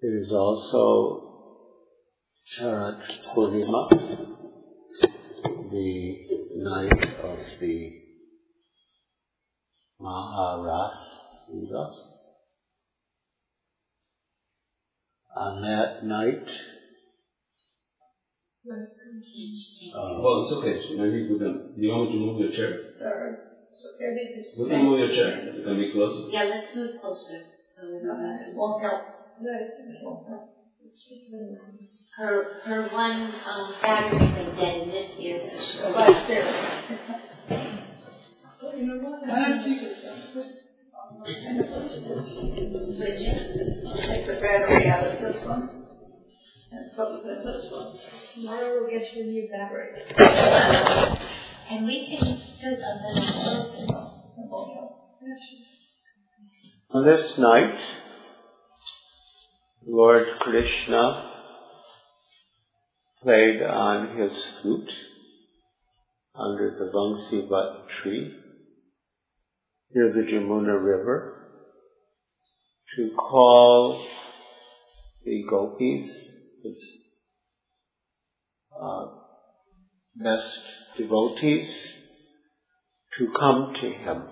It is also Sharat Purnima, the night of the Maharas Puja. On that night, well, it's okay. Maybe we can. You want me to move your chair? Sorry. We can move your chair. You can be closer. Yeah, let's move closer. So we don't have to walk out. No, it's won't help. Her one battery's been dead in this year, so she'll go right there. Well, you know what? Why don't you switch it. Take the battery out of this one and put it in this one. Tomorrow we'll get you a new battery. And we can still a little closer. On this night, Lord Krishna played on his flute under the Vamsivat tree near the Jamuna River to call the gopis, his best devotees, to come to him.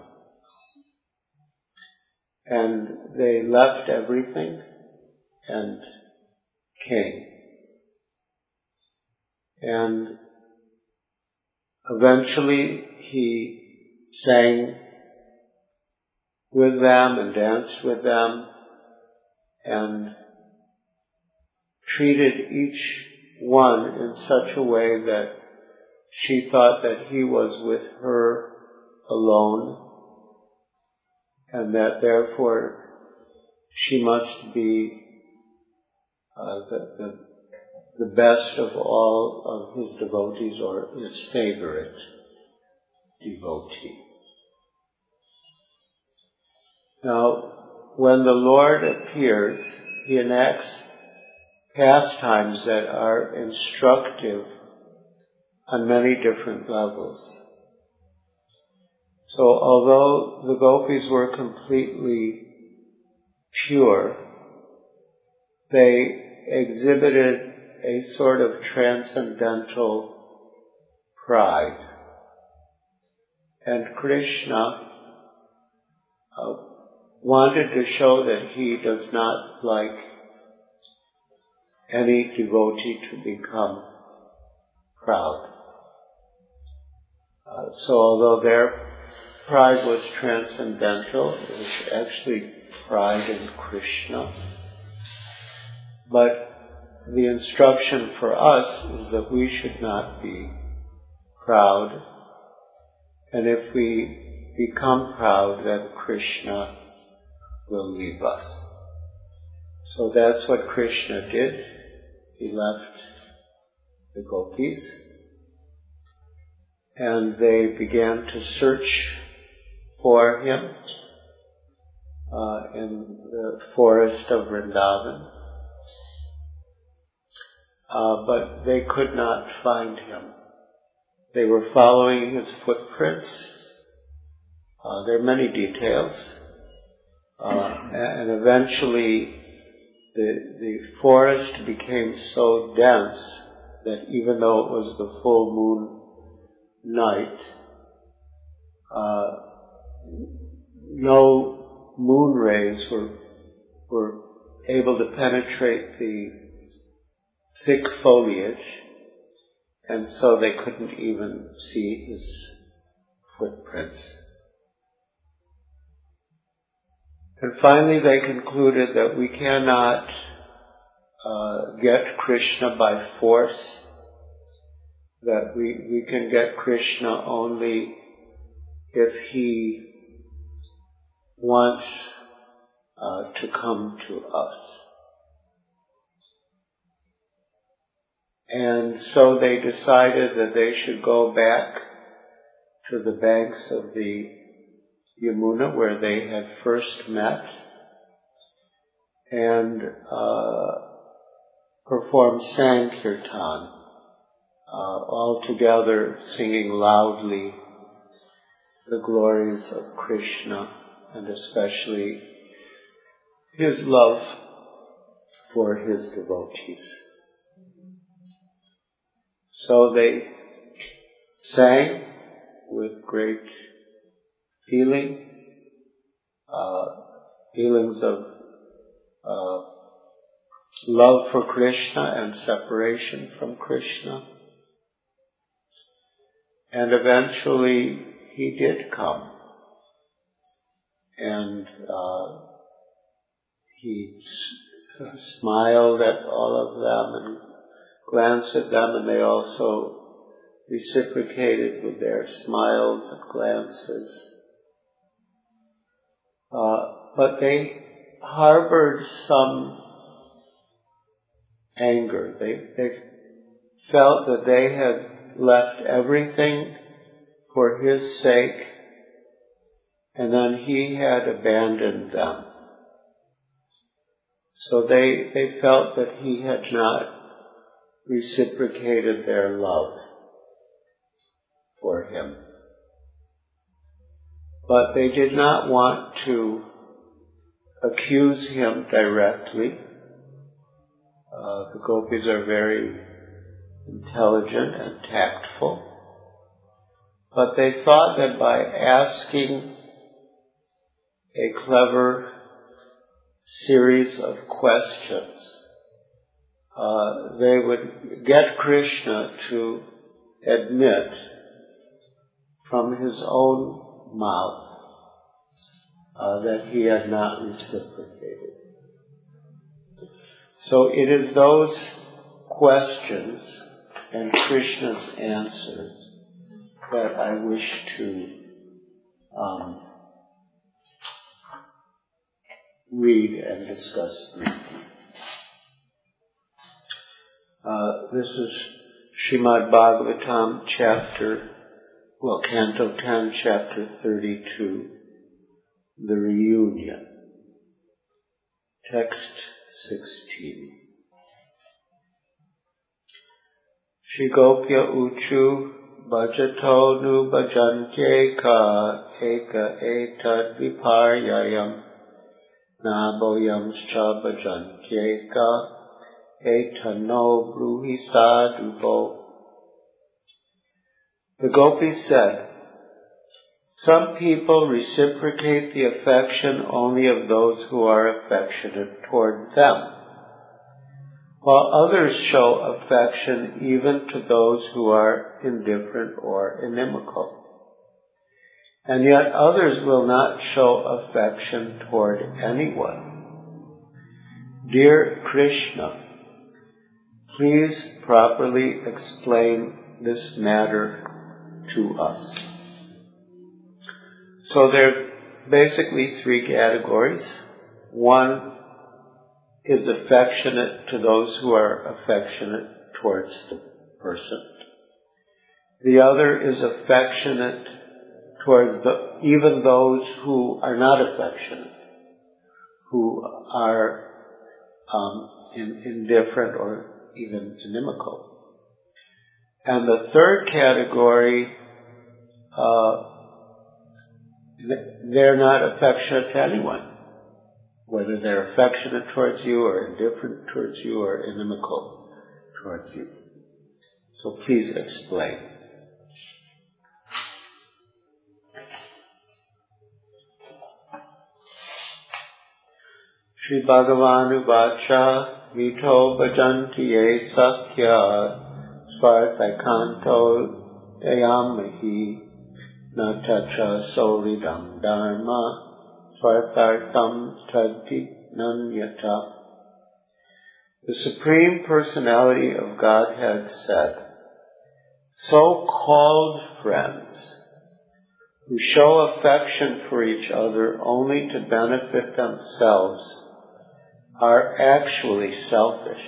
And they left everything and came. And eventually he sang with them and danced with them and treated each one in such a way that she thought that he was with her alone, and that therefore she must be the best of all of his devotees, or his favorite devotee. Now, when the Lord appears, he enacts pastimes that are instructive on many different levels. So although the gopis were completely pure, they exhibited a sort of transcendental pride. And Krishna wanted to show that he does not like any devotee to become proud. So although their pride was transcendental, it was actually pride in Krishna. But the instruction for us is that we should not be proud. And if we become proud, then Krishna will leave us. So that's what Krishna did. He left the gopis, and they began to search for him in the forest of Vrindavan. But they could not find him. They were following his footprints. There are many details. And eventually the forest became so dense that even though it was the full moon night, no moon rays were able to penetrate the thick foliage, and so they couldn't even see his footprints. And finally they concluded that we cannot get Krishna by force, that we can get Krishna only if he wants to come to us. And so they decided that they should go back to the banks of the Yamuna where they had first met and perform Sankirtan, all together singing loudly the glories of Krishna and especially his love for his devotees. So they sang with great feelings of love for Krishna and separation from Krishna. And eventually he did come. And he smiled at all of them and glanced at them, and they also reciprocated with their smiles and glances. But they harbored some anger. They felt that they had left everything for his sake, and then he had abandoned them. So they felt that he had not reciprocated their love for him. But they did not want to accuse him directly. The gopis are very intelligent and tactful. But they thought that by asking a clever series of questions, they would get Krishna to admit from his own mouth that he had not reciprocated. So it is those questions and Krishna's answers that I wish to read and discuss briefly. This is Srimad Bhagavatam Canto 10, Chapter 32, The Reunion. Text 16. Shri Gopya Uchu Bhajato Nu Bhajantye Eka Etad Viparyayam Naboyamscha Bhajantyeka Etano Bruhi Sadhubo. The gopis said, some people reciprocate the affection only of those who are affectionate toward them, while others show affection even to those who are indifferent or inimical. And yet others will not show affection toward anyone. Dear Krishna, please properly explain this matter to us. So there are basically three categories. One is affectionate to those who are affectionate towards the person. The other is affectionate towards even those who are not affectionate, who are indifferent or even inimical. And the third category, they're not affectionate to anyone, whether they're affectionate towards you or indifferent towards you or inimical towards you. So please explain. Shri Bhagavan Uvacha Vito Bhajanti Ye Sakya Svartaikanto Dayamahi Natacha Soridam Dharma Svartartham Taddi Nanyata. The Supreme Personality of Godhead said, so-called friends who show affection for each other only to benefit themselves are actually selfish.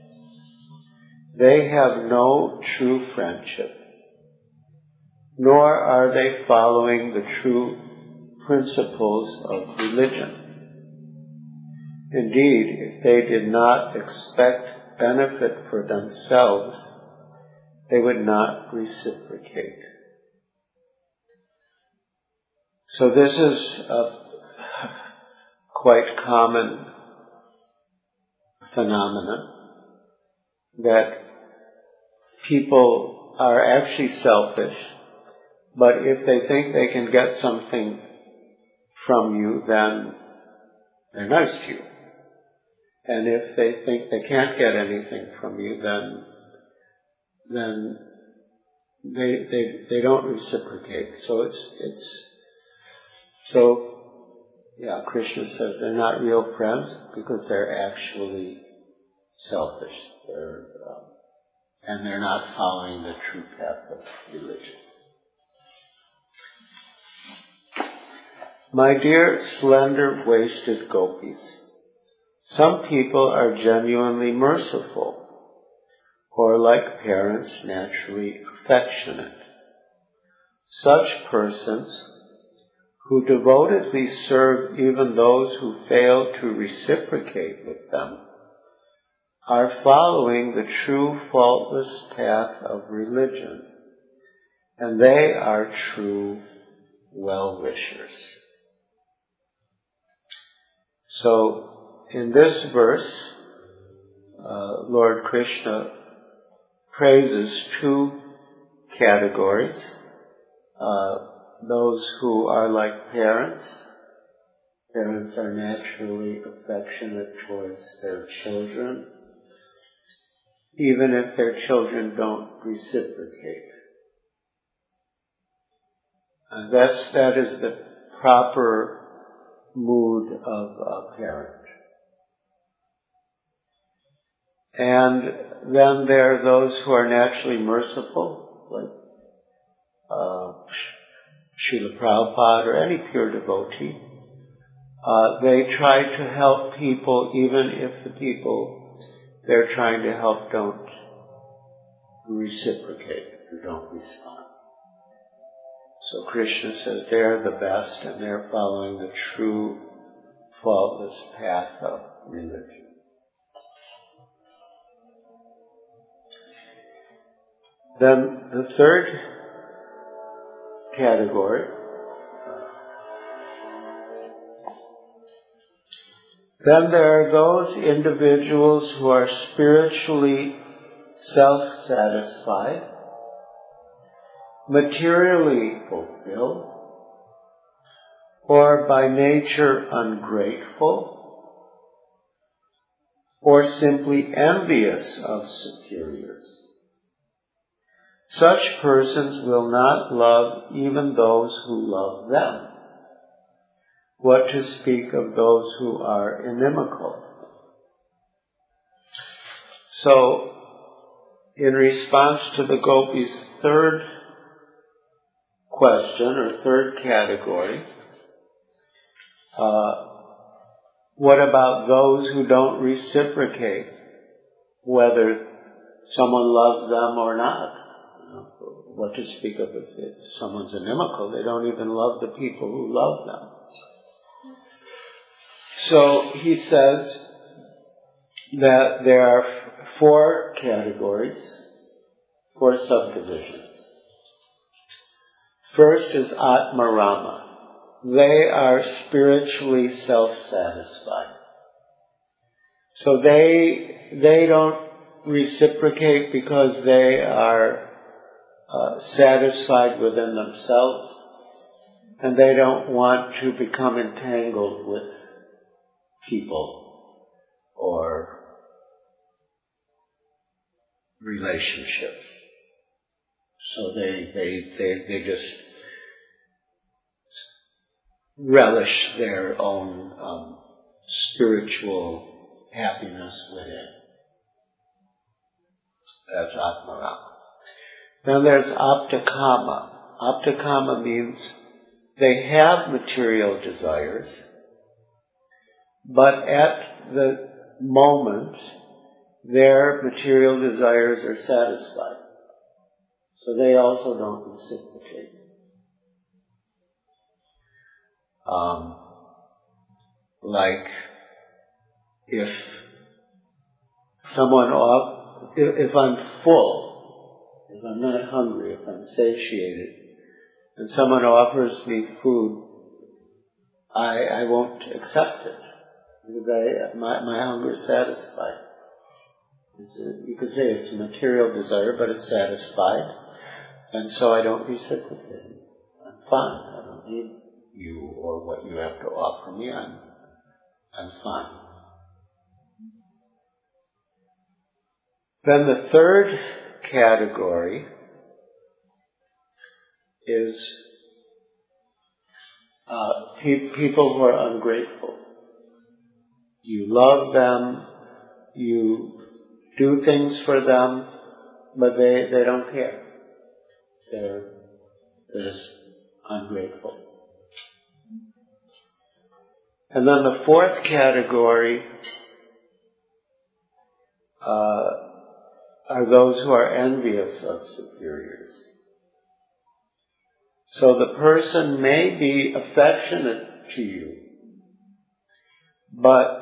They have no true friendship, nor are they following the true principles of religion. Indeed, if they did not expect benefit for themselves, they would not reciprocate. So this is a quite common phenomenon, that people are actually selfish, but if they think they can get something from you, then they're nice to you. And if they think they can't get anything from you, then they don't reciprocate. Krishna says they're not real friends because they're actually selfish. And they're not following the true path of religion. My dear slender-waisted gopis, some people are genuinely merciful, or like parents, naturally affectionate. Such persons, who devotedly serve even those who fail to reciprocate with them, are following the true faultless path of religion, and they are true well-wishers. So, in this verse, Lord Krishna praises two categories. Those who are like parents. Parents are naturally affectionate towards their children, even if their children don't reciprocate. And that is the proper mood of a parent. And then there are those who are naturally merciful, like Srila Prabhupada or any pure devotee. They try to help people even if the people they're trying to help don't reciprocate or don't respond. So Krishna says they're the best and they're following the true faultless path of religion. Then the third category, then there are those individuals who are spiritually self-satisfied, materially fulfilled, or by nature ungrateful, or simply envious of superiors. Such persons will not love even those who love them. What to speak of those who are inimical? So, in response to the gopis' third question, or third category, what about those who don't reciprocate, whether someone loves them or not? What to speak of if someone's inimical? They don't even love the people who love them. So he says that there are four categories, four subdivisions. First is Atmarama. They are spiritually self-satisfied. So they don't reciprocate because they are satisfied within themselves, and they don't want to become entangled with people or relationships. So they just relish their own spiritual happiness within. That's Atmarama. Then there's Aptakama. Aptakama means they have material desires, but at the moment their material desires are satisfied. So they also don't reciprocate. Like if I'm full, if I'm not hungry, if I'm satiated, and someone offers me food, I won't accept it. because my hunger is satisfied. You could say it's a material desire, but it's satisfied, and so I don't reciprocate. I'm fine. I don't need you or what you have to offer me. I'm fine. Then the third category is people who are ungrateful. You love them, you do things for them, but they don't care. They're just ungrateful. And then the fourth category are those who are envious of superiors. So the person may be affectionate to you, but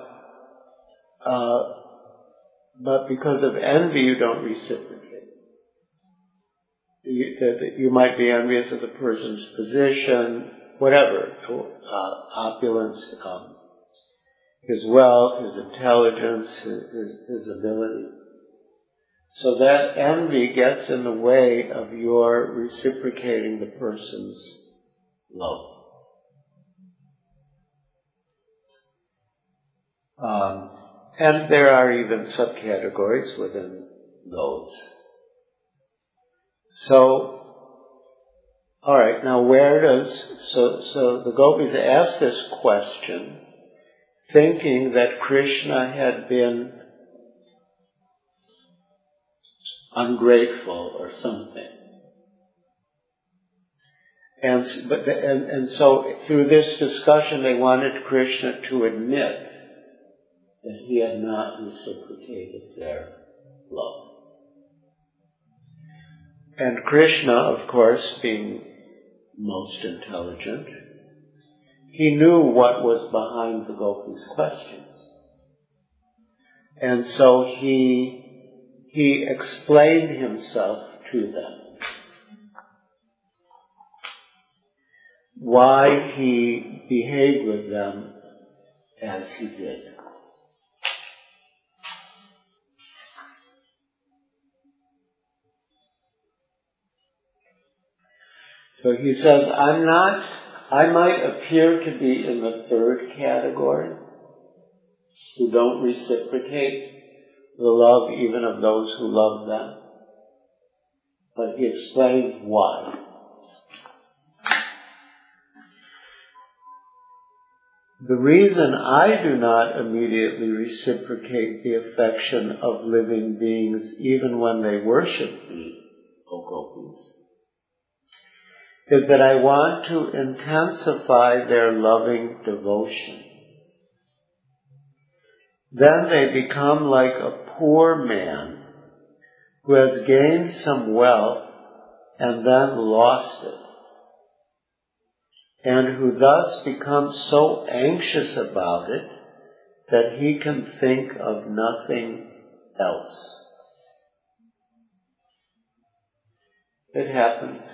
because of envy you don't reciprocate. You might be envious of the person's position, whatever, opulence, his wealth, his intelligence, his ability. So that envy gets in the way of your reciprocating the person's love. And there are even subcategories within those. So, alright, now so the gopis asked this question thinking that Krishna had been ungrateful or something. And so through this discussion they wanted Krishna to admit that he had not reciprocated their love. And Krishna, of course, being most intelligent, he knew what was behind the gopis' questions. And so he explained himself to them. Why he behaved with them as he did. So he says, I might appear to be in the third category, who don't reciprocate the love even of those who love them. But he explains why. The reason I do not immediately reciprocate the affection of living beings even when they worship me, O gopis, is that I want to intensify their loving devotion. Then they become like a poor man who has gained some wealth and then lost it, and who thus becomes so anxious about it that he can think of nothing else. It happens.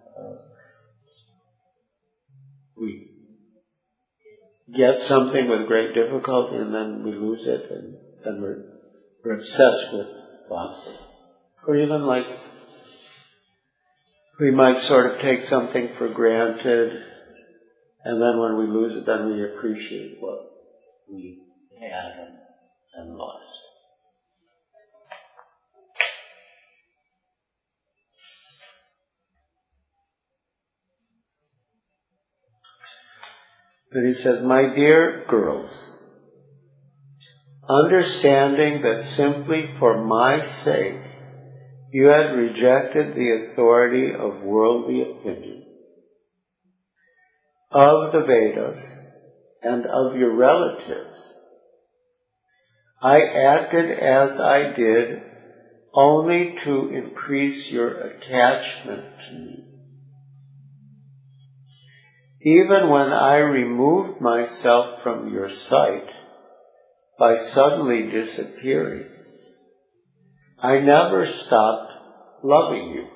We get something with great difficulty and then we lose it, and then we're obsessed with loss. Or even like we might sort of take something for granted, and then when we lose it, then we appreciate what we had and lost. But he says, my dear girls, understanding that simply for my sake you had rejected the authority of worldly opinion, of the Vedas, and of your relatives, I acted as I did only to increase your attachment to me. Even when I removed myself from your sight by suddenly disappearing, I never stopped loving you.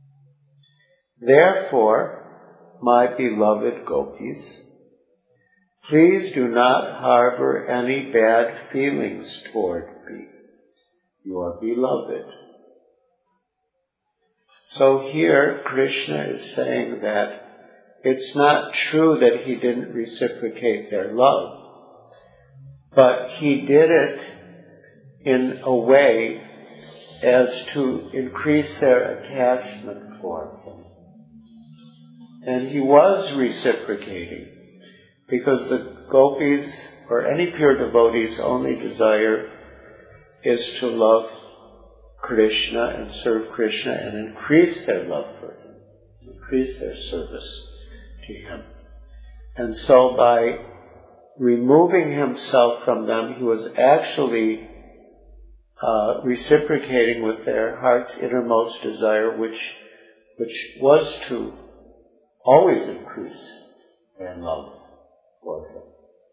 Therefore, my beloved gopis, Please do not harbor any bad feelings toward me, your beloved. So here Krishna is saying that it's not true that he didn't reciprocate their love, but he did it in a way as to increase their attachment for him. And he was reciprocating, because the gopis, or any pure devotee's only desire, is to love Krishna and serve Krishna and increase their love for him, increase their service to him. And so by removing himself from them, he was actually reciprocating with their heart's innermost desire, which was to always increase their love for him.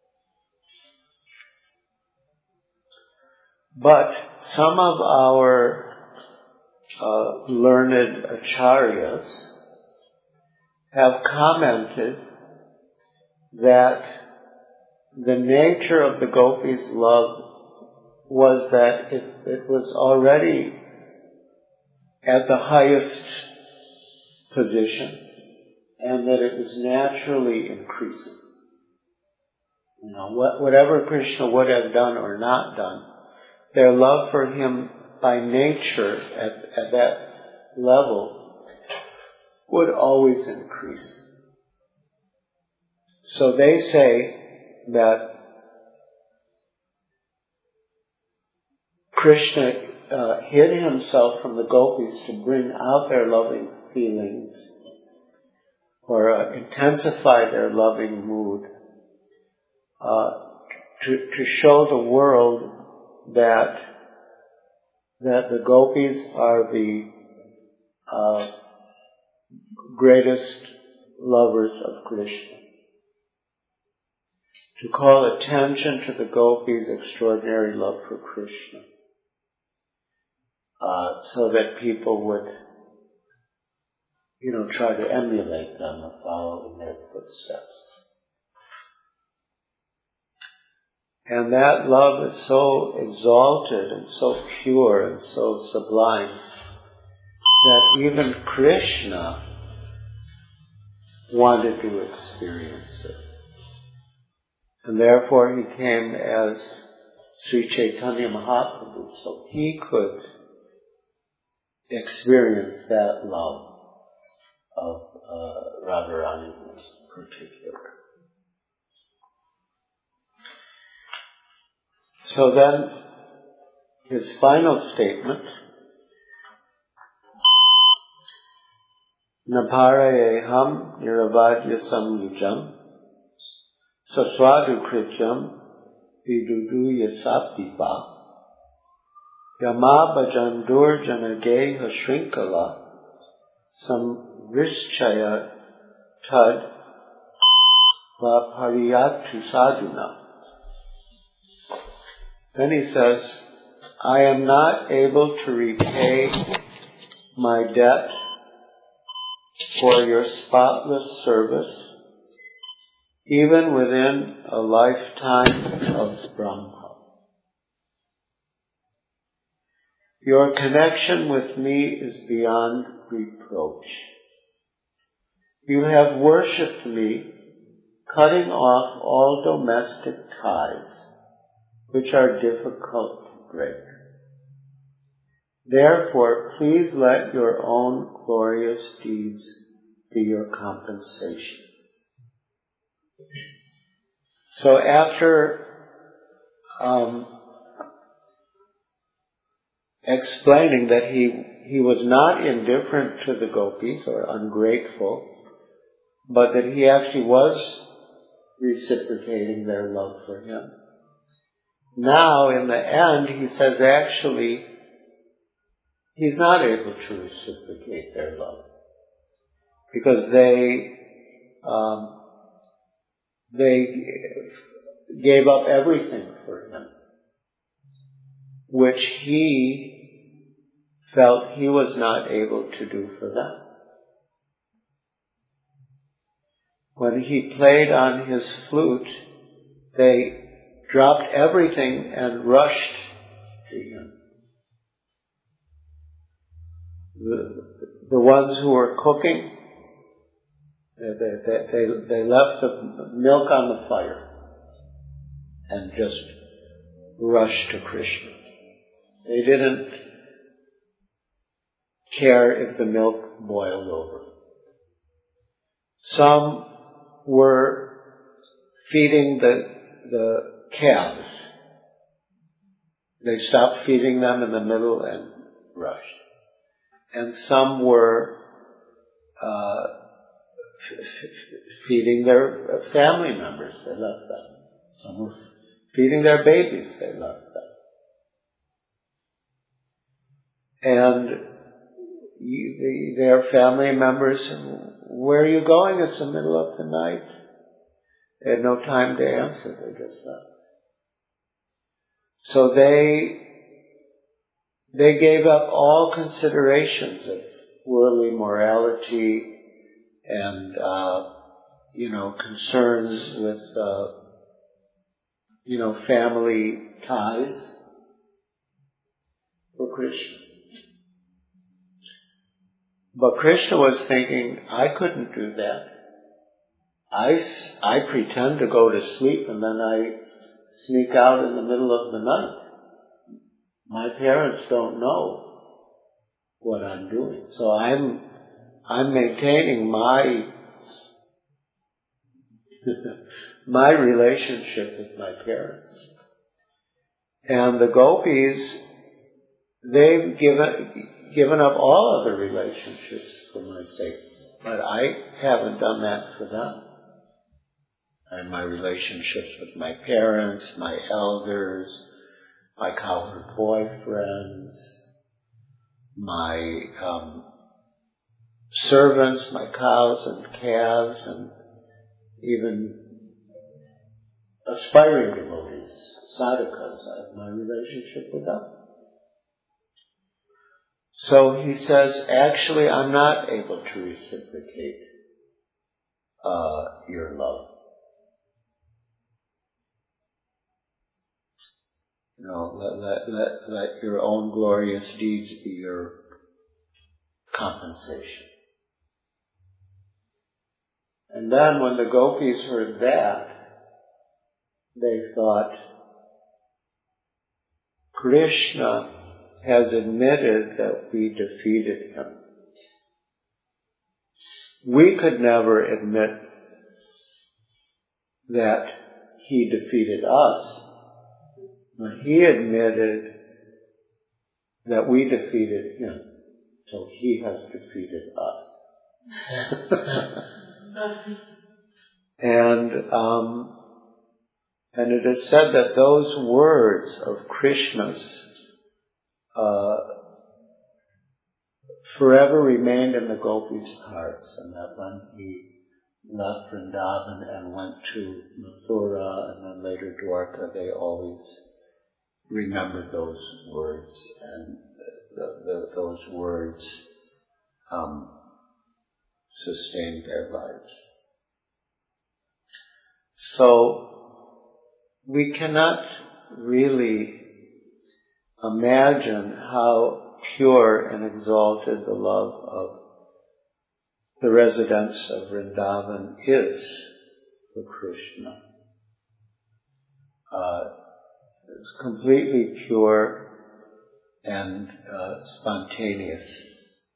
But some of our learned acharyas have commented that the nature of the gopis' love was that it was already at the highest position, and that it was naturally increasing. You know, whatever Krishna would have done or not done, their love for him by nature at that level would always increase. So they say that Krishna hid himself from the gopis to bring out their loving feelings, or intensify their loving mood, to show the world that the gopis are the greatest lovers of Krishna. To call attention to the gopis' extraordinary love for Krishna, so that people would, try to emulate them or follow in their footsteps. And that love is so exalted and so pure and so sublime that even Krishna wanted to experience it. And therefore he came as Sri Chaitanya Mahaprabhu, so he could experience that love of Radharani in particular. So then, his final statement, Naparayeham niravadya samyujam saswadu krityam vidudu yasapdipa yama bhajandur janageha shrinkala samrishchaya tad vapariyatu sadhuna. Then he says, I am not able to repay my debt for your spotless service, even within a lifetime of Brahma. Your connection with me is beyond reproach. You have worshipped me, cutting off all domestic ties, which are difficult to break. Therefore, please let your own glorious deeds be your compensation. So after explaining that he was not indifferent to the gopis or ungrateful, but that he actually was reciprocating their love for him, now, in the end, he says actually, he's not able to reciprocate their love. Because they gave up everything for him, which he felt he was not able to do for them. When he played on his flute, they dropped everything and rushed to him. The ones who were cooking, they left the milk on the fire and just rushed to Krishna. They didn't care if the milk boiled over. Some were feeding the calves. They stopped feeding them in the middle and rushed. And some were feeding their family members. They left them. Some were feeding their babies. They left them. And their family members, where are you going? It's the middle of the night. They had no time to answer. They just left. So they gave up all considerations of worldly morality and, concerns with, family ties for Krishna. But Krishna was thinking, I couldn't do that. I pretend to go to sleep and then I sneak out in the middle of the night. My parents don't know what I'm doing. So I'm maintaining my my relationship with my parents. And the gopis, they've given up all other relationships for my sake. But I haven't done that for them. And my relationships with my parents, my elders, my cowherd boyfriends, my servants, my cows and calves, and even aspiring devotees, sadhakas, I have my relationship with them. So he says, actually, I'm not able to reciprocate your love. Let your own glorious deeds be your compensation. And then when the gopis heard that, they thought, Krishna has admitted that we defeated him. We could never admit that he defeated us. But he admitted that we defeated him, so he has defeated us. And it is said that those words of Krishna's forever remained in the gopis' hearts, and that when he left Vrindavan and went to Mathura and then later Dwarka, they always remembered those words, and those words sustained their lives. So we cannot really imagine how pure and exalted the love of the residents of Vrindavan is for Krishna. It's completely pure and spontaneous.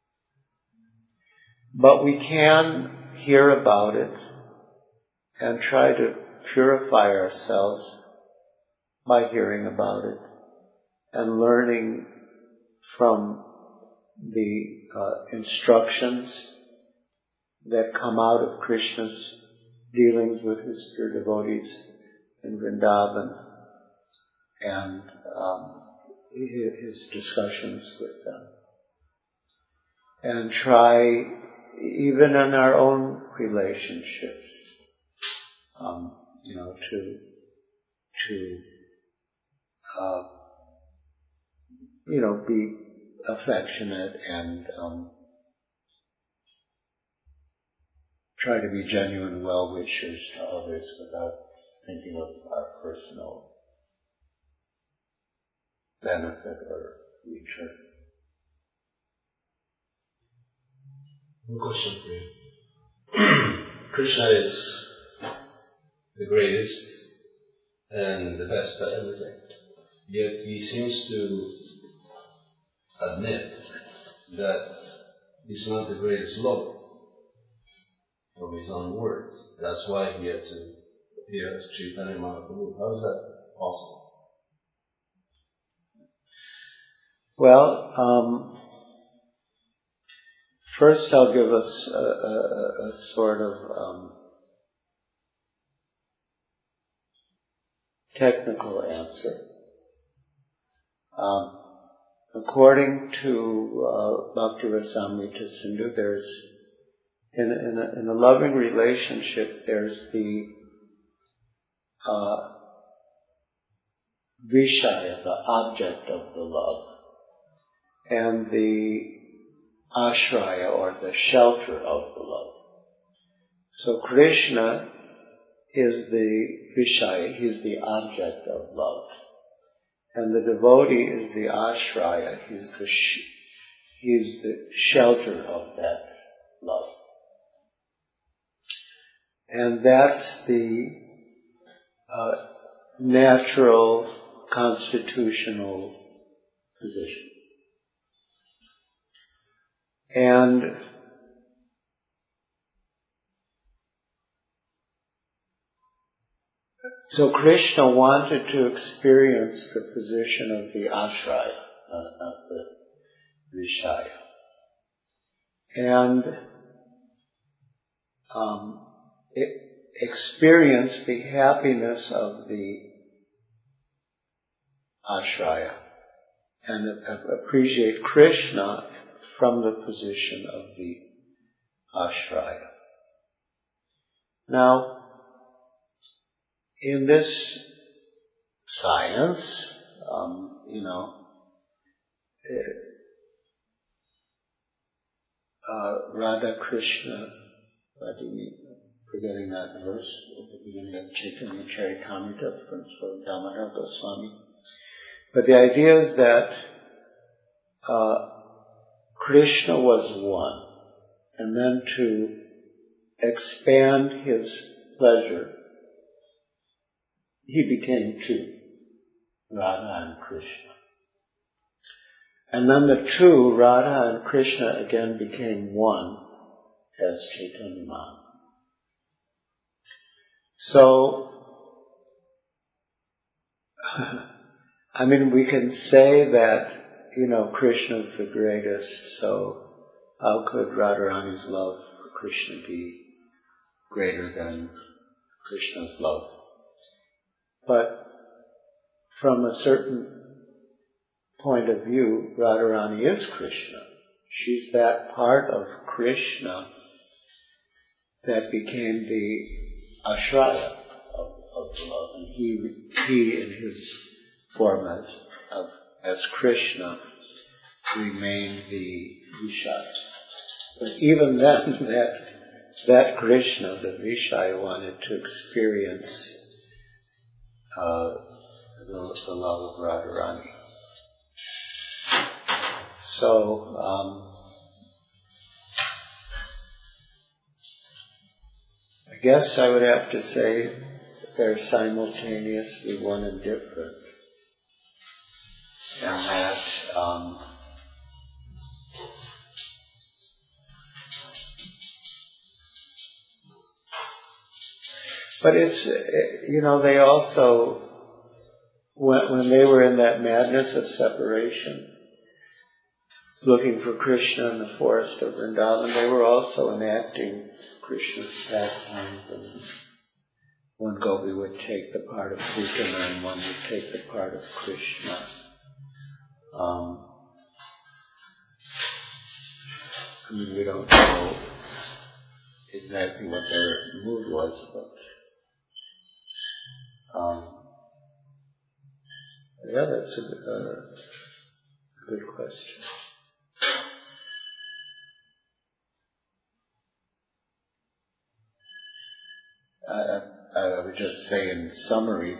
But we can hear about it and try to purify ourselves by hearing about it and learning from the instructions that come out of Krishna's dealings with his pure devotees in Vrindavan and his discussions with them. And try, even in our own relationships, to be affectionate and try to be genuine well-wishers to others without thinking of our personal benefit or return. One question for you. Krishna is the greatest and the best at everything. Yet he seems to admit that he's not the greatest Lord, from his own words. That's why he had to appear as Chaitanya Mahaprabhu. How is that possible? Well, first I'll give us a sort of technical answer. According to Bhakti Rasamrita Sindhu, there's in a loving relationship, there's the vishaya, the object of the love, and the ashraya, or the shelter of the love. So Krishna is the vishaya, he's the object of love. And the devotee is the ashraya, he's the shelter of that love. And that's the natural, constitutional position. And so Krishna wanted to experience the position of the ashraya, not the vishaya. And experience the happiness of the ashraya and appreciate Krishna from the position of the ashraya. Now, in this science, Radha Krishna, forgetting that verse at the beginning of Chaitanya Charitamrita from Sri Damodar Goswami. But the idea is that Krishna was one, and then to expand his pleasure, he became two, Radha and Krishna. And then the two, Radha and Krishna, again became one as Chaitanya Mahaprabhu. So, we can say that, Krishna's the greatest, so how could Radharani's love for Krishna be greater than Krishna's love? But from a certain point of view, Radharani is Krishna. She's that part of Krishna that became the ashraya of the love, and he in his form as Krishna remained the vishaya. But even then, that Krishna, the vishaya, wanted to experience the love of Radharani. So, I guess I would have to say that they're simultaneously one and different. And that but it's, they also, when they were in that madness of separation, looking for Krishna in the forest of Vrindavan, they were also enacting Krishna's pastimes, and one gopi would take the part of Putana and one would take the part of Krishna. We don't know exactly what their mood was, but that's a good question. I would just say in summary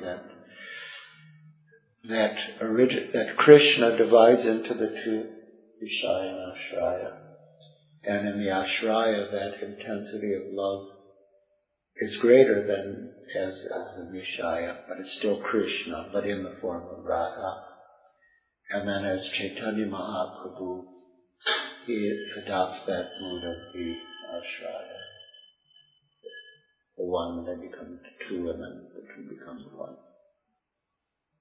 that Krishna divides into the two, Vishaya and Ashraya. And in the Ashraya, that intensity of love is greater than as the Vishaya, but it's still Krishna, but in the form of Radha. And then as Chaitanya Mahaprabhu, he adopts that mood of the Ashraya. The one, they become two, and then the two become one.